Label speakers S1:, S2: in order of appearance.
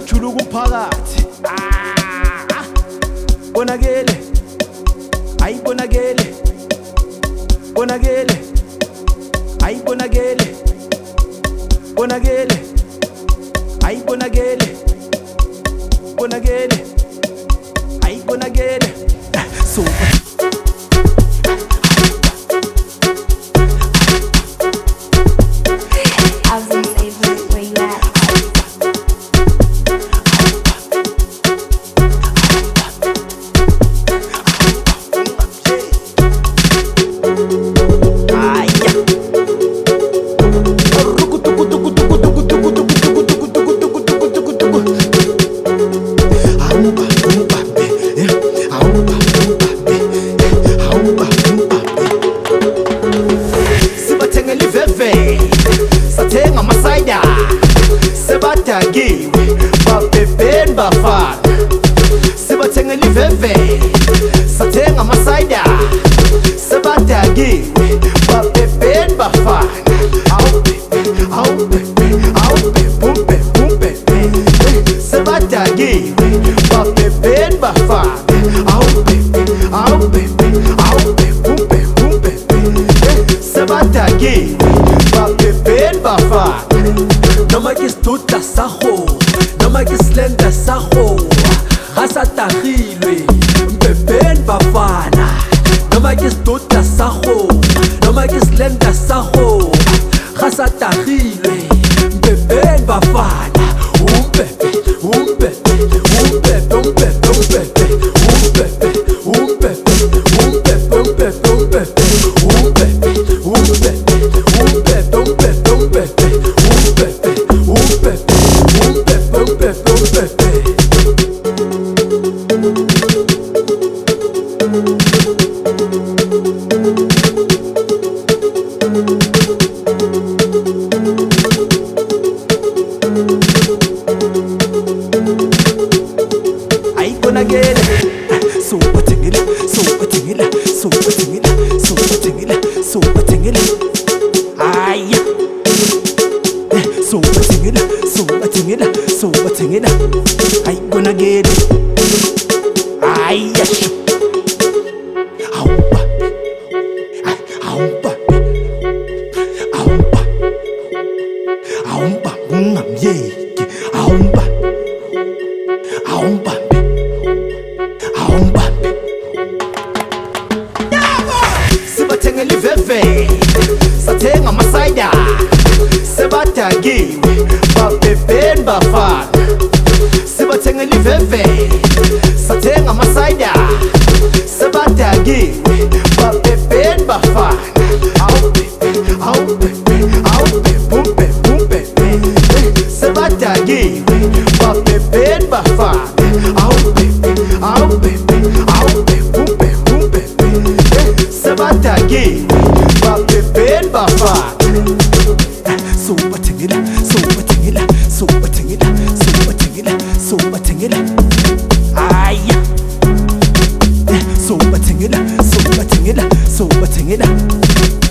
S1: juluka umphakathi. Bonakele, ayi bonakele, bonakele, ayi bonakele, bonakele, ayi bonakele, bonakele, ayi bonakele. So sathenga amasayida sebadakiwe babhebheni bafana sibathengela iveve sathenga amasayida sebadakiwe babhebheni bafana sebadakiwe babhebheni bafana sebadakiwe babhebheni bafana noma ke seduta sa go noma ke slender sa go ga sa tagilwe mbebheni bafana noma ke seduta sa go noma ke slender sa go ga sa tagilwe mbebheni bafana umbebe umbebe umbebe umbebe umbebe umbebe umbebe umbebe umbebe umbebe so batingila, so batingila, so batingila, so batingila, so batingila, ay, so batingila, so batingila, so batingila, ay gonna get it, ay, yes, aumpa, aumpa, aumpa, aumpa, ngam ye, aumpa, aumpa. Sibathengela iveve sathenga amasayida sebadakiwe babhebheni bafana sibathengela iveve sathenga amasayida sebadakiwe babhebheni bafana sebadakiwe babhebheni bafana sebadakiwe babhebheni bafana so bathengela, so bathengela, so bathengela, so bathengela, so bathengela, ay, so bathengela, so bathengela, so bathengela.